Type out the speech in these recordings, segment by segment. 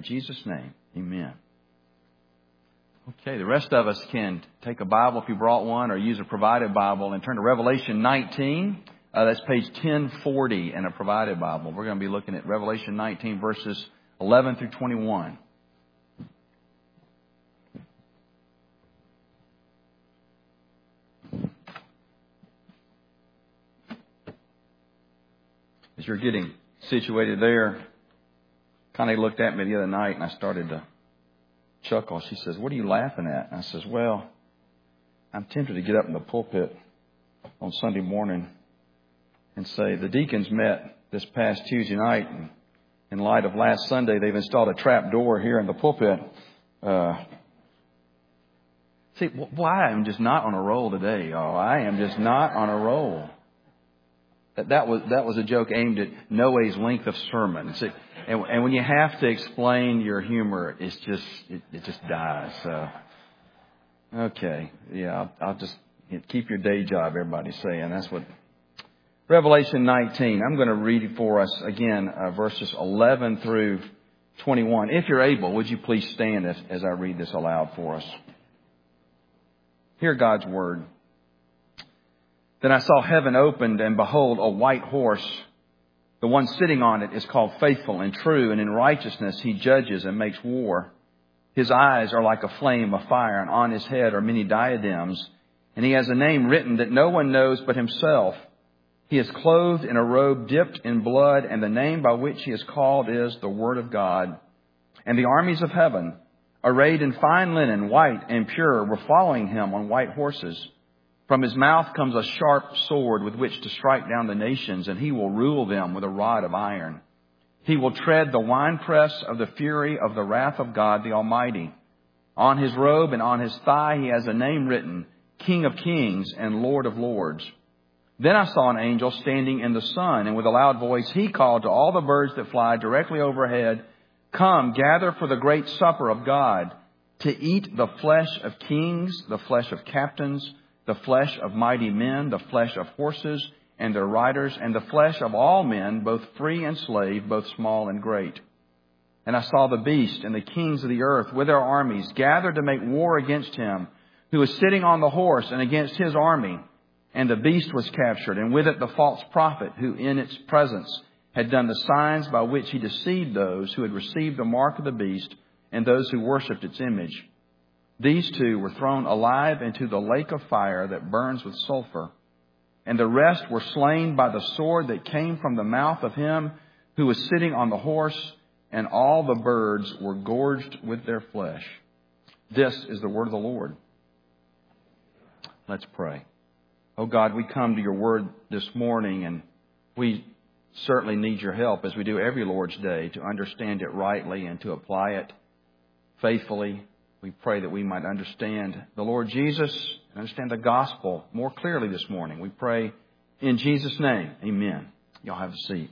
In Jesus' name, amen. Okay, the rest of us can take a Bible if you brought one or use a provided Bible and turn to Revelation 19. That's page 1040 in a provided Bible. We're going to be looking at Revelation 19 verses 11 through 21. As you're getting situated there, Connie looked at me the other night and I started to chuckle. She says, "What are you laughing at?" And I says, "Well, I'm tempted to get up in the pulpit on Sunday morning and say the deacons met this past Tuesday night, and in light of last Sunday, they've installed a trap door here in the pulpit." See, why I'm just not on a roll today, y'all. I am just not on a roll. That was a joke aimed at Noah's length of sermon. See, and when you have to explain your humor, it just dies. So, okay, yeah, I'll just keep your day job. Everybody's saying that's what. Revelation 19. I'm going to read it for us again, verses 11 through 21. If you're able, would you please stand as I read this aloud for us? Hear God's word. Then I saw heaven opened, and behold, a white horse. The one sitting on it is called Faithful and True, and in righteousness he judges and makes war. His eyes are like a flame of fire, and on his head are many diadems. And he has a name written that no one knows but himself. He is clothed in a robe dipped in blood, and the name by which he is called is the Word of God. And the armies of heaven, arrayed in fine linen, white and pure, were following him on white horses. From his mouth comes a sharp sword with which to strike down the nations, and he will rule them with a rod of iron. He will tread the winepress of the fury of the wrath of God the Almighty. On his robe and on his thigh he has a name written, King of Kings and Lord of Lords. Then I saw an angel standing in the sun, and with a loud voice he called to all the birds that fly directly overhead, "Come, gather for the great supper of God, to eat the flesh of kings, the flesh of captains, the flesh of mighty men, the flesh of horses and their riders, and the flesh of all men, both free and slave, both small and great." And I saw the beast and the kings of the earth with their armies gathered to make war against him who was sitting on the horse and against his army. And the beast was captured, and with it the false prophet who in its presence had done the signs by which he deceived those who had received the mark of the beast and those who worshipped its image. These two were thrown alive into the lake of fire that burns with sulfur. And the rest were slain by the sword that came from the mouth of him who was sitting on the horse, and all the birds were gorged with their flesh. This is the word of the Lord. Let's pray. Oh God, we come to your word this morning, and we certainly need your help, as we do every Lord's Day, to understand it rightly and to apply it faithfully. We pray that we might understand the Lord Jesus and understand the gospel more clearly this morning. We pray in Jesus' name. Amen. Y'all have a seat.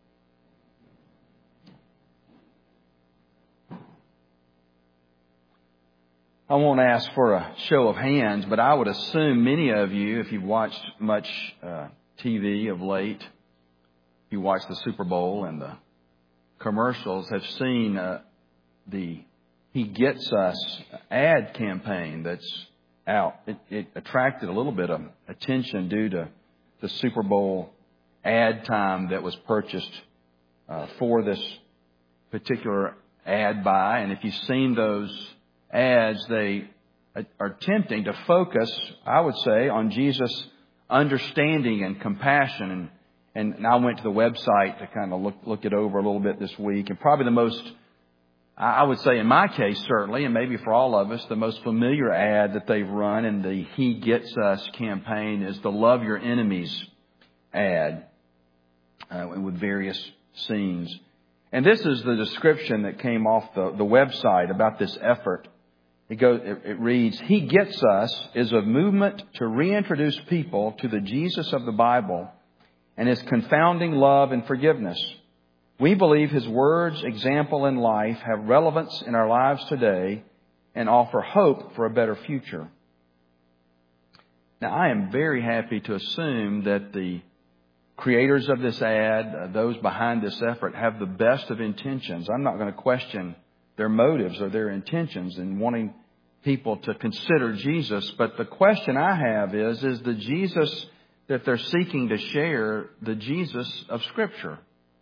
I won't ask for a show of hands, but I would assume many of you, if you've watched much TV of late, if you watch the Super Bowl and the commercials, have seen the He Gets Us ad campaign that's out. It attracted a little bit of attention due to the Super Bowl ad time that was purchased for this particular ad buy. And if you've seen those ads, they are attempting to focus, I would say, on Jesus' understanding and compassion. And I went to the website to kind of look it over a little bit this week. And probably the most, I would say in my case certainly, and maybe for all of us, the most familiar ad that they've run in the He Gets Us campaign is the Love Your Enemies ad with various scenes. And this is the description that came off the website about this effort. It reads, "He Gets Us is a movement to reintroduce people to the Jesus of the Bible and his confounding love and forgiveness. We believe his words, example, and life have relevance in our lives today and offer hope for a better future." Now, I am very happy to assume that the creators of this ad, those behind this effort, have the best of intentions. I'm not going to question their motives or their intentions in wanting people to consider Jesus. But the question I have is the Jesus that they're seeking to share the Jesus of Scripture?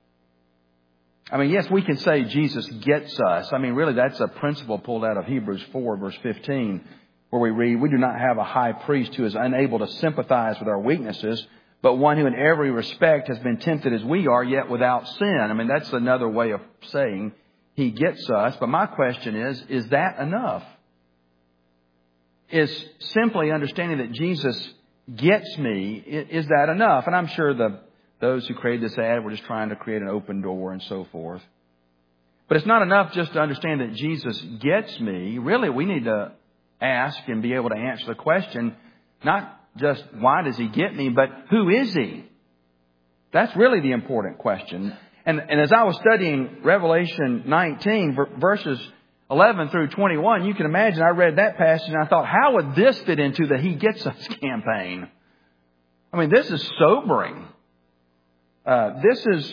I mean, yes, we can say Jesus gets us. I mean, really, that's a principle pulled out of Hebrews 4, verse 15, where we read, "We do not have a high priest who is unable to sympathize with our weaknesses, but one who in every respect has been tempted as we are, yet without sin." I mean, that's another way of saying He gets us. But my question is that enough? Is simply understanding that Jesus gets me, is that enough? And I'm sure those who created this ad were just trying to create an open door and so forth. But it's not enough just to understand that Jesus gets me. Really, we need to ask and be able to answer the question, not just why does He get me, but who is He? That's really the important question. And as I was studying Revelation 19, verses 11 through 21, you can imagine I read that passage and I thought, how would this fit into the He Gets Us campaign? I mean, this is sobering. This is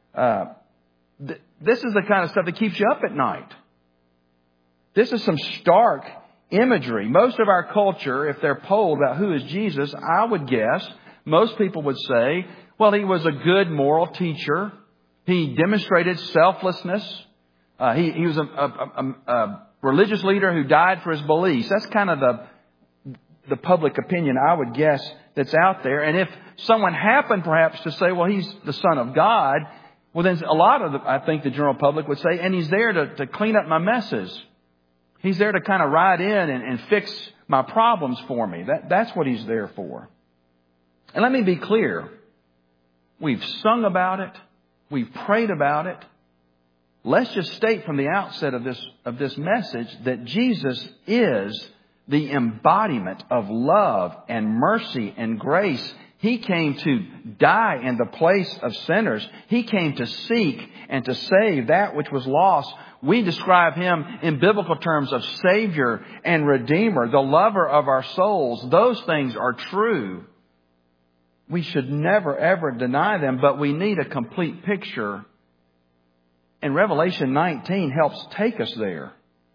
the kind of stuff that keeps you up at night. This is some stark imagery. Most of our culture, if they're polled about who is Jesus, I would guess most people would say, well, He was a good moral teacher. He demonstrated selflessness. He was a religious leader who died for his beliefs. That's kind of the public opinion, I would guess, that's out there. And if someone happened perhaps to say, well, He's the Son of God, well, then a lot of I think the general public would say, and He's there to clean up my messes. He's there to kind of ride in and fix my problems for me. That's what He's there for. And let me be clear. We've sung about it. We've prayed about it. Let's just state from the outset of this message that Jesus is the embodiment of love and mercy and grace. He came to die in the place of sinners. He came to seek and to save that which was lost. We describe Him in biblical terms of Savior and Redeemer, the lover of our souls. Those things are true. We should never, ever deny them, but we need a complete picture. And Revelation 19 helps take us there.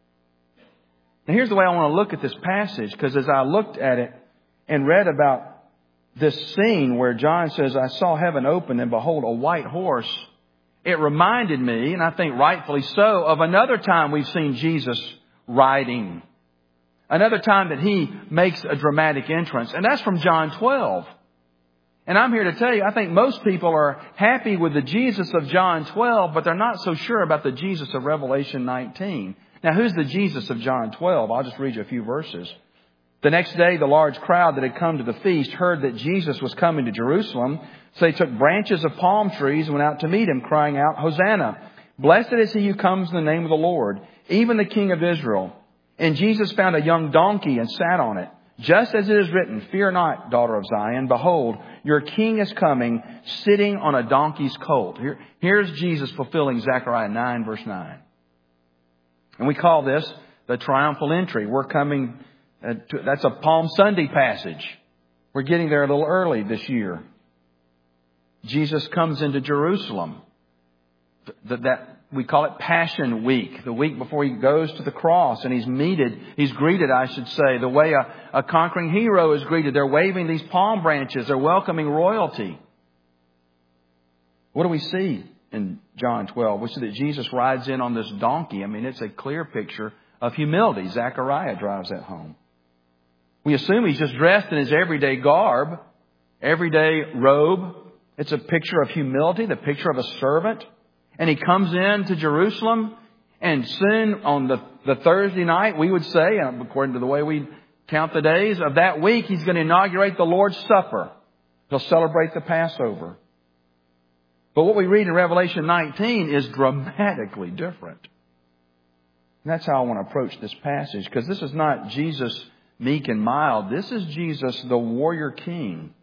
Now here's the way I want to look at this passage, because as I looked at it and read about this scene where John says, "I saw heaven open and behold a white horse," it reminded me, and I think rightfully so, of another time we've seen Jesus riding. Another time that He makes a dramatic entrance. And that's from John 12. And I'm here to tell you, I think most people are happy with the Jesus of John 12, but they're not so sure about the Jesus of Revelation 19. Now, who's the Jesus of John 12? I'll just read you a few verses. "The next day, the large crowd that had come to the feast heard that Jesus was coming to Jerusalem. So they took branches of palm trees and went out to meet Him, crying out, 'Hosanna! Blessed is He who comes in the name of the Lord, even the King of Israel.' And Jesus found a young donkey and sat on it. Just as it is written, 'Fear not, daughter of Zion. Behold, your King is coming, sitting on a donkey's colt.'" Here's Jesus fulfilling Zechariah 9, verse 9. And we call this the triumphal entry. We're coming, that's a Palm Sunday passage. We're getting there a little early this year. Jesus comes into Jerusalem. We call it Passion Week, the week before He goes to the cross, and He's greeted, I should say, the way a conquering hero is greeted. They're waving these palm branches. They're welcoming royalty. What do we see in John 12? We see that Jesus rides in on this donkey. I mean, it's a clear picture of humility. Zechariah drives that home. We assume He's just dressed in His everyday garb, everyday robe. It's a picture of humility, the picture of a servant. And He comes in to Jerusalem, and soon on the Thursday night, we would say, according to the way we count the days of that week, He's going to inaugurate the Lord's Supper. He'll celebrate the Passover. But what we read in Revelation 19 is dramatically different. And that's how I want to approach this passage, because this is not Jesus meek and mild. This is Jesus, the warrior king.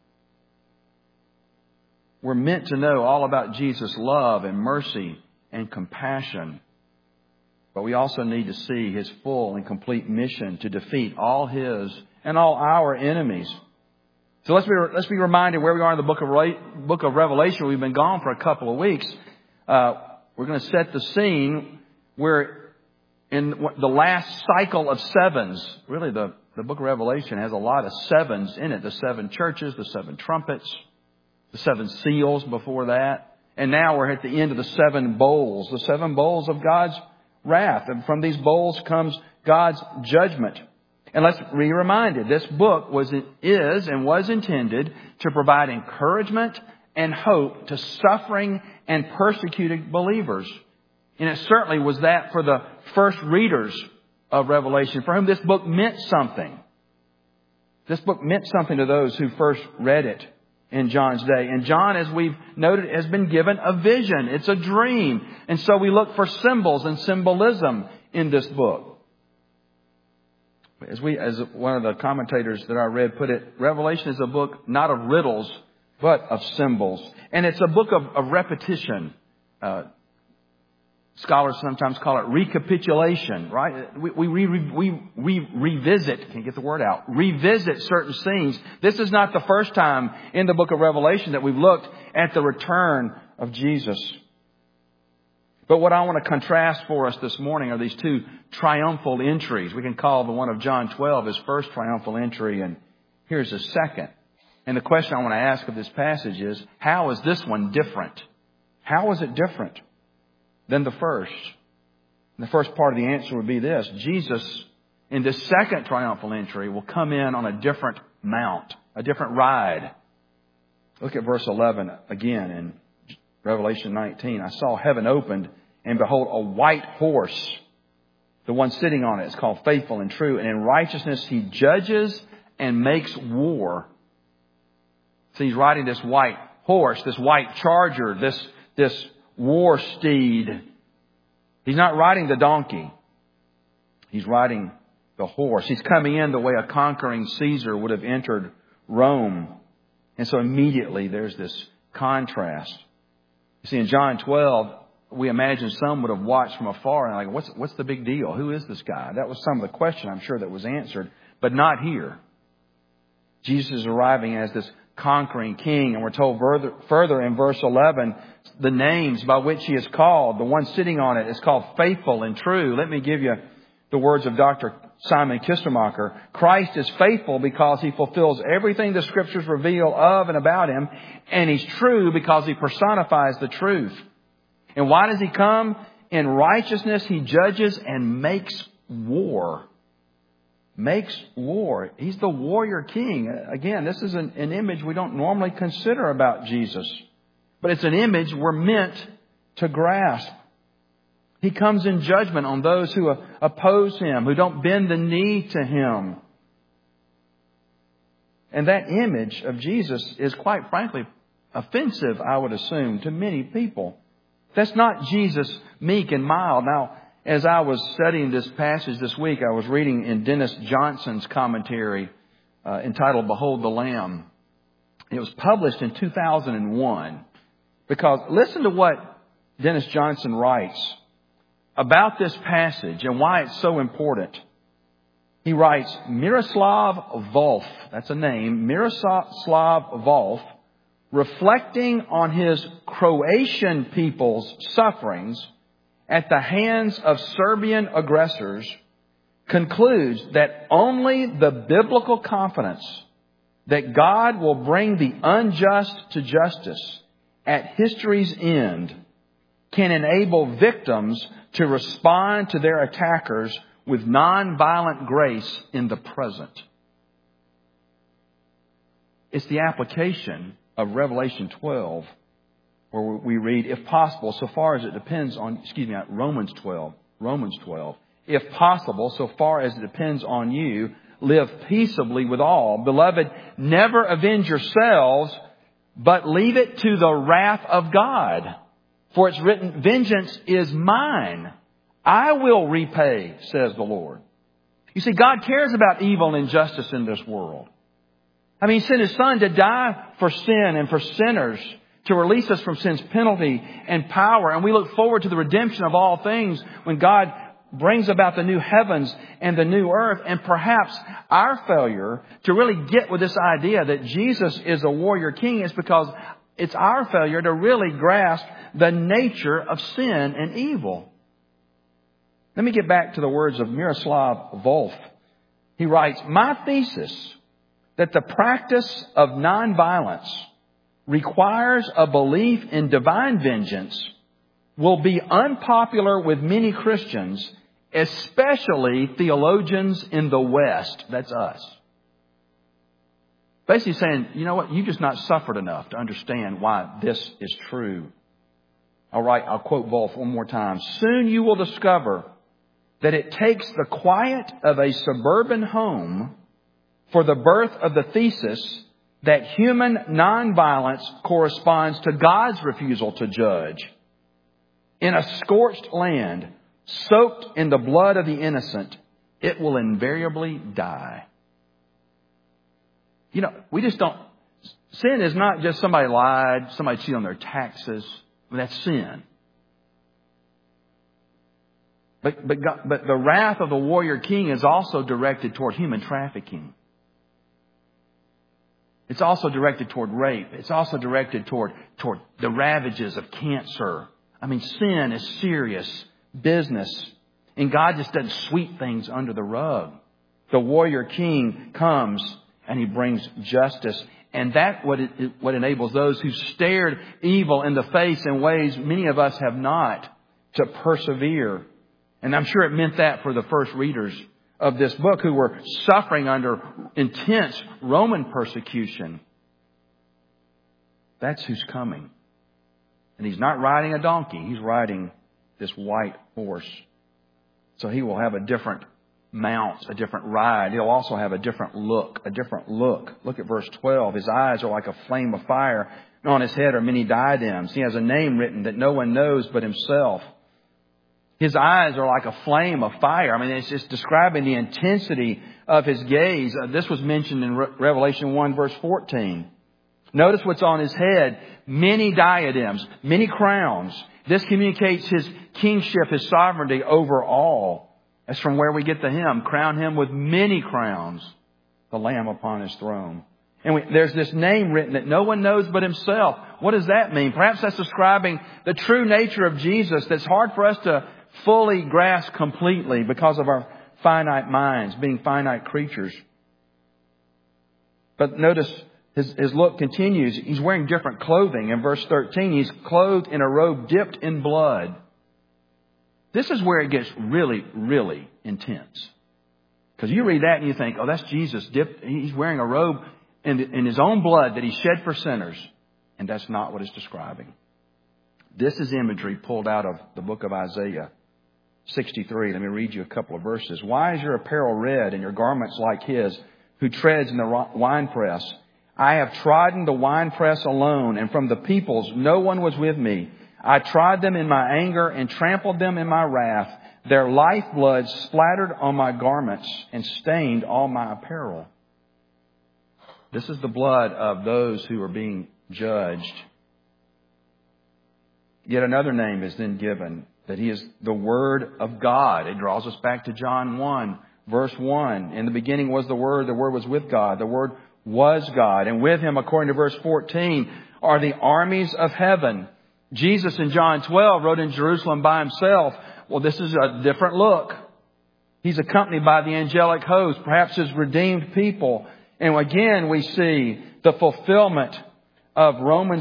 We're meant to know all about Jesus' love and mercy and compassion. But we also need to see His full and complete mission to defeat all His and all our enemies. So let's be reminded where we are in the book of Revelation. We've been gone for a couple of weeks. We're going to set the scene where in the last cycle of sevens. Really, the book of Revelation has a lot of sevens in it. The 7 churches, the 7 trumpets, the 7 seals before that. And now we're at the end of the 7 bowls, the 7 bowls of God's wrath. And from these bowls comes God's judgment. And let's be reminded, this book is and was intended to provide encouragement and hope to suffering and persecuted believers. And it certainly was that for the first readers of Revelation, for whom this book meant something. This book meant something to those who first read it in John's day. And John, as we've noted, has been given a vision. It's a dream. And so we look for symbols and symbolism in this book. As one of the commentators that I read put it, Revelation is a book not of riddles, but of symbols. And it's a book of repetition. Scholars sometimes call it recapitulation, right? We revisit, can't get the word out, revisit certain scenes. This is not the first time in the book of Revelation that we've looked at the return of Jesus. But what I want to contrast for us this morning are these 2 triumphal entries. We can call the one of John 12 his first triumphal entry, and here's his second. And the question I want to ask of this passage is, how is this one different? How is it different than the first? And the first part of the answer would be this. Jesus, in this second triumphal entry, will come in on a different mount, a different ride. Look at verse 11 again in Revelation 19. I saw heaven opened, and behold, a white horse. The one sitting on it is called Faithful and True, and in righteousness he judges and makes war. So he's riding this white horse, this white charger, this war steed. He's not riding the donkey. He's riding the horse. He's coming in the way a conquering Caesar would have entered Rome. And so immediately there's this contrast. You see, in John 12, we imagine some would have watched from afar and like, what's the big deal? Who is this guy? That was some of the question, I'm sure, that was answered, but not here. Jesus is arriving as this conquering king, and we're told further in verse 11, the names by which he is called. The one sitting on it is called Faithful and True. Let me give you the words of Dr. Simon Kistemacher. Christ is faithful because he fulfills everything the Scriptures reveal of and about him, and he's true because he personifies the truth. And why does he come? In righteousness he judges and makes war. Makes war. He's the warrior king. Again, this is an image we don't normally consider about Jesus. But it's an image we're meant to grasp. He comes in judgment on those who oppose him, who don't bend the knee to him. And that image of Jesus is, quite frankly, offensive, I would assume, to many people. That's not Jesus meek and mild. Now, as I was studying this passage this week, I was reading in Dennis Johnson's commentary entitled Behold the Lamb. It was published in 2001. Because listen to what Dennis Johnson writes about this passage and why it's so important. He writes, Miroslav Volf, that's a name, Miroslav Volf, reflecting on his Croatian people's sufferings at the hands of Serbian aggressors, concludes that only the biblical confidence that God will bring the unjust to justice at history's end can enable victims to respond to their attackers with nonviolent grace in the present. It's the application of Revelation 12 where we read, if possible, so far as it depends on, Romans 12. If possible, so far as it depends on you, live peaceably with all. Beloved, never avenge yourselves, but leave it to the wrath of God. For it's written, vengeance is mine. I will repay, says the Lord. You see, God cares about evil and injustice in this world. I mean, He sent His Son to die for sin and for sinners, to release us from sin's penalty and power. And we look forward to the redemption of all things when God brings about the new heavens and the new earth. And perhaps our failure to really get with this idea that Jesus is a warrior king is because it's our failure to really grasp the nature of sin and evil. Let me get back to the words of Miroslav Volf. He writes, "My thesis that the practice of nonviolence requires a belief in divine vengeance will be unpopular with many Christians, especially theologians in the West." That's us. Basically saying, you know what, you've just not suffered enough to understand why this is true. All right, I'll quote Volf one more time. "Soon you will discover that it takes the quiet of a suburban home for the birth of the thesis that human nonviolence corresponds to God's refusal to judge. In a scorched land, soaked in the blood of the innocent, it will invariably die." You know, we just don't... Sin is not just somebody lied, somebody cheated on their taxes. I mean, that's sin. But the wrath of the warrior king is also directed toward human trafficking. It's also directed toward rape. It's also directed toward the ravages of cancer. I mean, sin is serious business. And God just doesn't sweep things under the rug. The warrior king comes and he brings justice. And that's what enables those who stared evil in the face in ways many of us have not to persevere. And I'm sure it meant that for the first readers of this book who were suffering under intense Roman persecution. That's who's coming. And he's not riding a donkey. He's riding this white horse. So he will have a different mount, a different ride. He'll also have a different look. Look at verse 12. "His eyes are like a flame of fire, and on his head are many diadems. He has a name written that no one knows but himself." His eyes are like a flame of fire. I mean, it's just describing the intensity of his gaze. This was mentioned in Revelation 1 verse 14. Notice what's on his head. Many diadems, many crowns. This communicates his kingship, his sovereignty over all. That's from where we get the hymn. "Crown him with many crowns, the Lamb upon his throne." And there's this name written that no one knows but himself. What does that mean? Perhaps that's describing the true nature of Jesus that's hard for us to fully grasp completely because of our finite minds, being finite creatures. But notice his look continues. He's wearing different clothing. In verse 13, he's clothed in a robe dipped in blood. This is where it gets really, really intense. Because you read that and you think, oh, that's Jesus dipped. He's wearing a robe in his own blood that he shed for sinners. And that's not what it's describing. This is imagery pulled out of the book of Isaiah 63. Let me read you a couple of verses. "Why is your apparel red and your garments like his who treads in the winepress? I have trodden the winepress alone, and from the peoples no one was with me. I trod them in my anger and trampled them in my wrath. Their lifeblood splattered on my garments and stained all my apparel." This is the blood of those who are being judged. Yet another name is then given, that he is the Word of God. It draws us back to John 1, verse 1. "In the beginning was the Word was with God, the Word was God. And with him," according to verse 14, "are the armies of heaven." Jesus in John 12 rode in Jerusalem by himself. Well, this is a different look. He's accompanied by the angelic host, perhaps his redeemed people. And again, we see the fulfillment of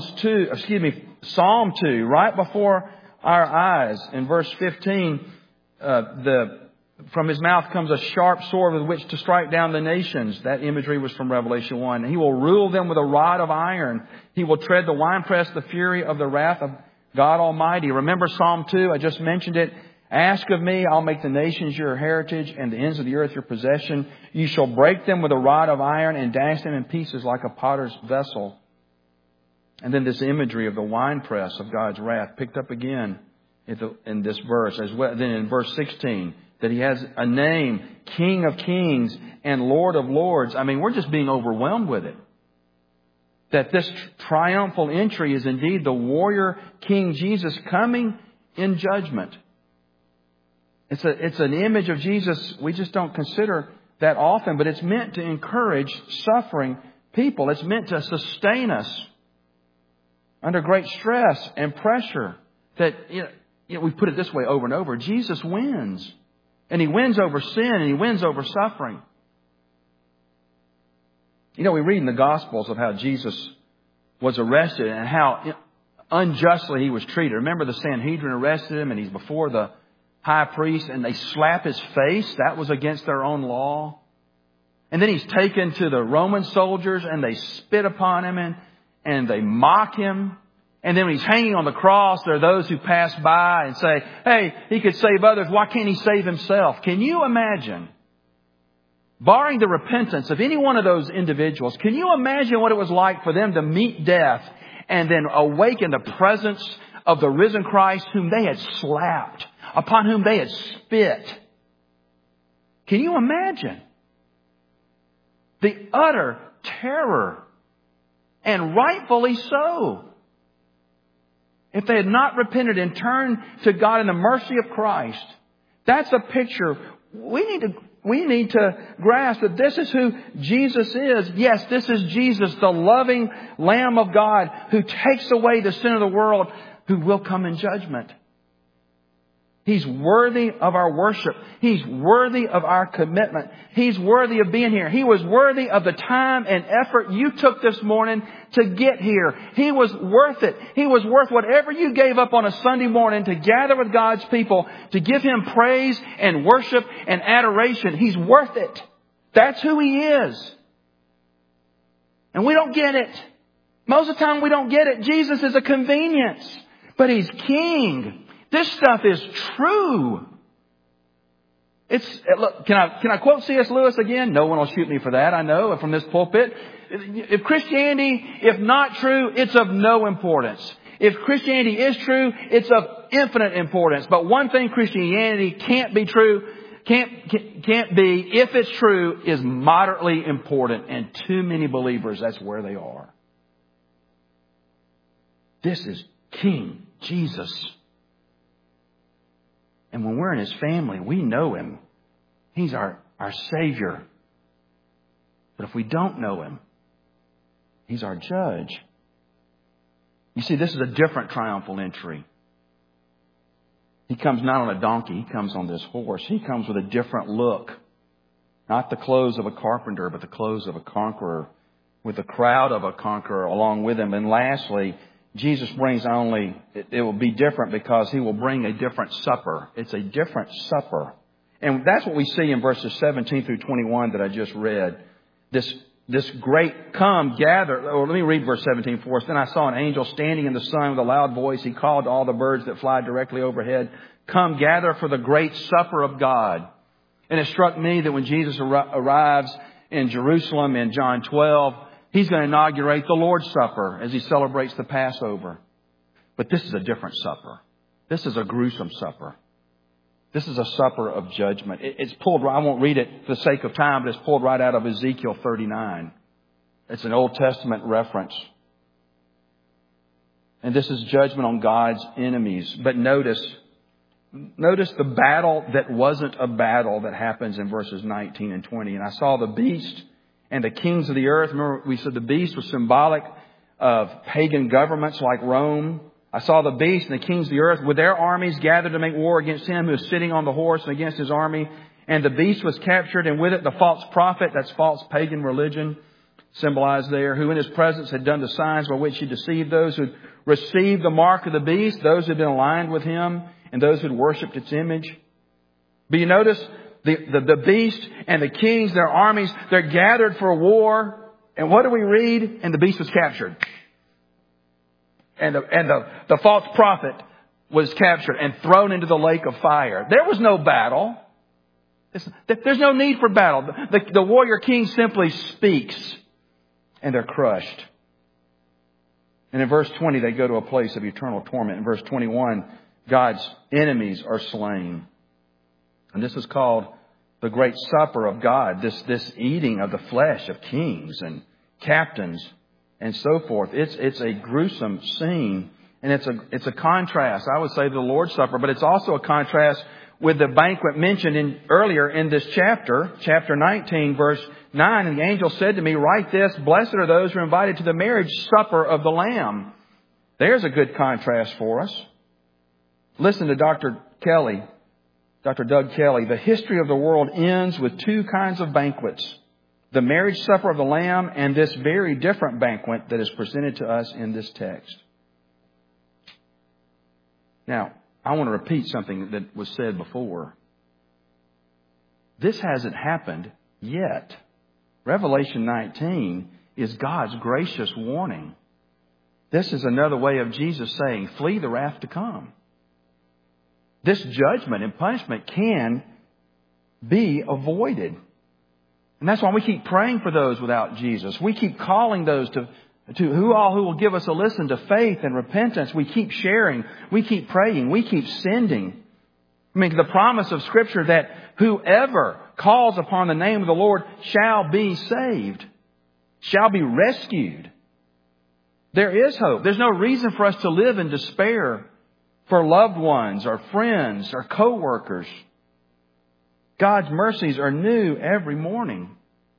Psalm 2, right before our eyes. In verse 15, from his mouth comes a sharp sword with which to strike down the nations. That imagery was from Revelation 1. "He will rule them with a rod of iron. He will tread the winepress, the fury of the wrath of God Almighty." Remember Psalm 2? I just mentioned it. "Ask of me, I'll make the nations your heritage and the ends of the earth your possession. You shall break them with a rod of iron and dash them in pieces like a potter's vessel." And then this imagery of the winepress of God's wrath picked up again in this verse as well. Then in verse 16, that he has a name, King of Kings and Lord of Lords. I mean, we're just being overwhelmed with it. That this triumphal entry is indeed the warrior King Jesus coming in judgment. It's an image of Jesus we just don't consider that often, but it's meant to encourage suffering people. It's meant to sustain us under great stress and pressure. That, we put it this way over and over. Jesus wins. And He wins over sin and He wins over suffering. You know, we read in the Gospels of how Jesus was arrested and how unjustly He was treated. Remember, the Sanhedrin arrested Him and He's before the high priest and they slap His face. That was against their own law. And then He's taken to the Roman soldiers and they spit upon Him and they mock Him. And then when He's hanging on the cross, there are those who pass by and say, hey, He could save others. Why can't He save Himself? Can you imagine, barring the repentance of any one of those individuals, can you imagine what it was like for them to meet death and then awake in the presence of the risen Christ whom they had slapped, upon whom they had spit? Can you imagine the utter terror? And rightfully so. If they had not repented and turned to God in the mercy of Christ, that's a picture we need to grasp that this is who Jesus is. Yes, this is Jesus, the loving Lamb of God who takes away the sin of the world, who will come in judgment. He's worthy of our worship. He's worthy of our commitment. He's worthy of being here. He was worthy of the time and effort you took this morning to get here. He was worth it. He was worth whatever you gave up on a Sunday morning to gather with God's people, to give Him praise and worship and adoration. He's worth it. That's who He is. And we don't get it. Most of the time we don't get it. Jesus is a convenience, but He's King. This stuff is true. Look, can I quote C.S. Lewis again? No one will shoot me for that, I know, from this pulpit. If Christianity, if not true, it's of no importance. If Christianity is true, it's of infinite importance. But one thing Christianity can't be, if it's true, is moderately important. And too many believers, that's where they are. This is King Jesus. And when we're in His family, we know Him. He's our Savior. But if we don't know Him, He's our judge. You see, this is a different triumphal entry. He comes not on a donkey. He comes on this horse. He comes with a different look. Not the clothes of a carpenter, but the clothes of a conqueror, with the crowd of a conqueror along with Him. And lastly, Jesus brings not only, it will be different because He will bring a different supper. It's a different supper. And that's what we see in verses 17 through 21 that I just read. This great come, gather. Or let me read verse 17 for us. Then I saw an angel standing in the sun with a loud voice. He called to all the birds that fly directly overhead, come gather for the great supper of God. And it struck me that when Jesus arrives in Jerusalem in John 12, He's going to inaugurate the Lord's Supper as He celebrates the Passover. But this is a different supper. This is a gruesome supper. This is a supper of judgment. It's pulled, I won't read it for the sake of time, but it's pulled right out of Ezekiel 39. It's an Old Testament reference. And this is judgment on God's enemies. But notice the battle that wasn't a battle that happens in verses 19 and 20. And I saw the beast and the kings of the earth. Remember, we said the beast was symbolic of pagan governments like Rome. I saw the beast and the kings of the earth with their armies gathered to make war against Him who is sitting on the horse and against His army. And the beast was captured, and with it the false prophet, that's false pagan religion, symbolized there, who in His presence had done the signs by which He deceived those who had received the mark of the beast, those who had been aligned with Him, and those who had worshipped its image. But you notice the beast and the kings, their armies, they're gathered for war. And what do we read? And the beast was captured. And the false prophet was captured and thrown into the lake of fire. There was no battle. There's no need for battle. The warrior king simply speaks and they're crushed. And in verse 20, they go to a place of eternal torment. In verse 21, God's enemies are slain. And this is called the great supper of God, this eating of the flesh of kings and captains and so forth. It's a gruesome scene, and it's a contrast, I would say, to the Lord's Supper, but it's also a contrast with the banquet mentioned earlier in this chapter 19, verse 9. And the angel said to me, write this, blessed are those who are invited to the marriage supper of the Lamb. There's a good contrast for us. Listen to Dr. Kelly. Dr. Doug Kelly, the history of the world ends with two kinds of banquets. The marriage supper of the Lamb and this very different banquet that is presented to us in this text. Now, I want to repeat something that was said before. This hasn't happened yet. Revelation 19 is God's gracious warning. This is another way of Jesus saying, flee the wrath to come. This judgment and punishment can be avoided. And that's why we keep praying for those without Jesus. We keep calling those to who will give us a listen to faith and repentance. We keep sharing. We keep praying. We keep sending. I mean, the promise of Scripture that whoever calls upon the name of the Lord shall be saved, shall be rescued. There is hope. There's no reason for us to live in despair for loved ones, our friends, our co-workers. God's mercies are new every morning.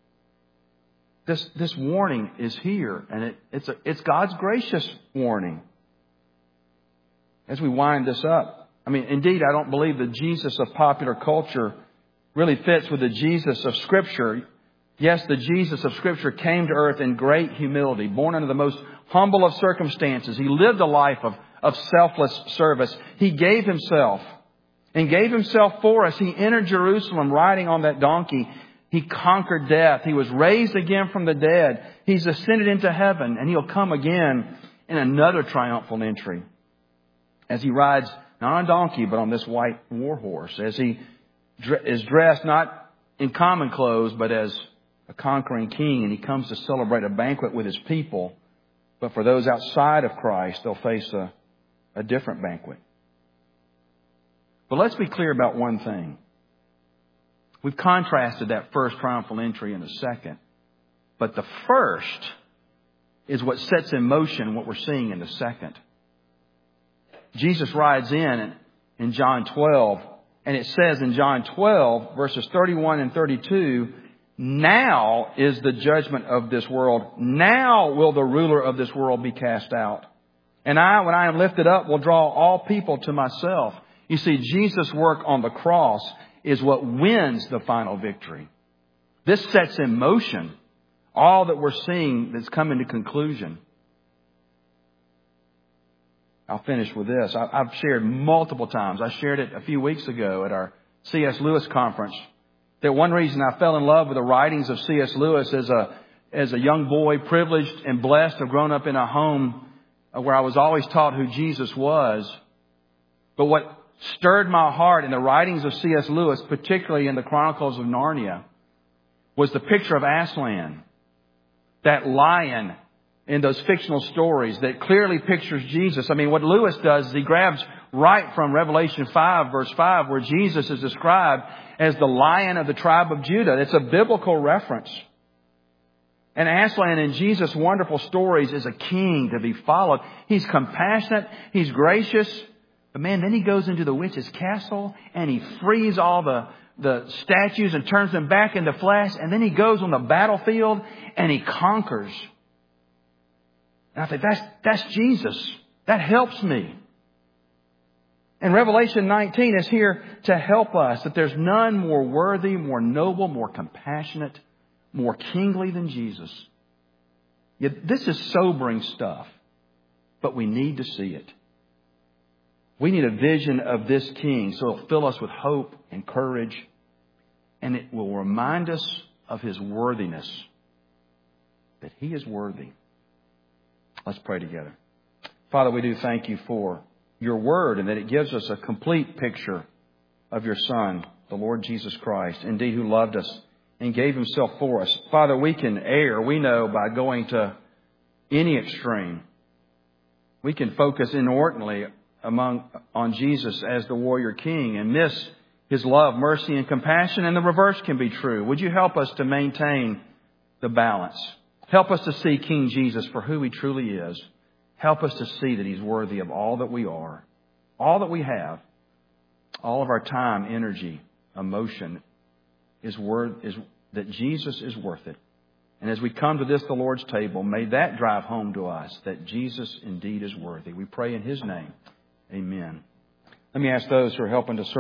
This warning is here, and it's God's gracious warning. As we wind this up, I mean, indeed, I don't believe the Jesus of popular culture really fits with the Jesus of Scripture. Yes, the Jesus of Scripture came to earth in great humility, born under the most humble of circumstances. He lived a life of selfless service. He gave Himself and gave Himself for us. He entered Jerusalem riding on that donkey. He conquered death. He was raised again from the dead. He's ascended into heaven, and He'll come again in another triumphal entry as He rides not on a donkey, but on this white war horse, as He is dressed not in common clothes, but as a conquering king, and He comes to celebrate a banquet with His people. But for those outside of Christ, they'll face a different banquet. But let's be clear about one thing. We've contrasted that first triumphal entry and the second. But the first is what sets in motion what we're seeing in the second. Jesus rides in John 12, and it says in John 12, verses 31 and 32, now is the judgment of this world. Now will the ruler of this world be cast out. And I, when I am lifted up, will draw all people to myself. You see, Jesus' work on the cross is what wins the final victory. This sets in motion all that we're seeing that's coming to conclusion. I'll finish with this. I've shared multiple times. I shared it a few weeks ago at our C.S. Lewis conference. That one reason I fell in love with the writings of C.S. Lewis as a young boy, privileged and blessed to have grown up in a home where I was always taught who Jesus was. But what stirred my heart in the writings of C.S. Lewis, particularly in the Chronicles of Narnia, was the picture of Aslan, that lion in those fictional stories that clearly pictures Jesus. I mean, what Lewis does is he grabs right from Revelation 5, verse 5, where Jesus is described as the Lion of the tribe of Judah. It's a biblical reference. And Aslan in Jesus' wonderful stories is a king to be followed. He's compassionate. He's gracious. But man, then he goes into the witch's castle and he frees all the statues and turns them back into flesh. And then he goes on the battlefield and he conquers. And I think that's Jesus. That helps me. And Revelation 19 is here to help us that there's none more worthy, more noble, more compassionate, more kingly than Jesus. Yet this is sobering stuff, but we need to see it. We need a vision of this King so it'll fill us with hope and courage, and it will remind us of His worthiness, that He is worthy. Let's pray together. Father, we do thank You for Your Word and that it gives us a complete picture of Your Son, the Lord Jesus Christ, indeed who loved us and gave Himself for us. Father, we can err, we know, by going to any extreme. We can focus inordinately on Jesus as the warrior king and miss His love, mercy, and compassion, and the reverse can be true. Would You help us to maintain the balance? Help us to see King Jesus for who He truly is. Help us to see that He's worthy of all that we are, all that we have, all of our time, energy, emotion that Jesus is worth it. And as we come to this, the Lord's table, may that drive home to us that Jesus indeed is worthy. We pray in His name. Amen. Let me ask those who are helping to serve.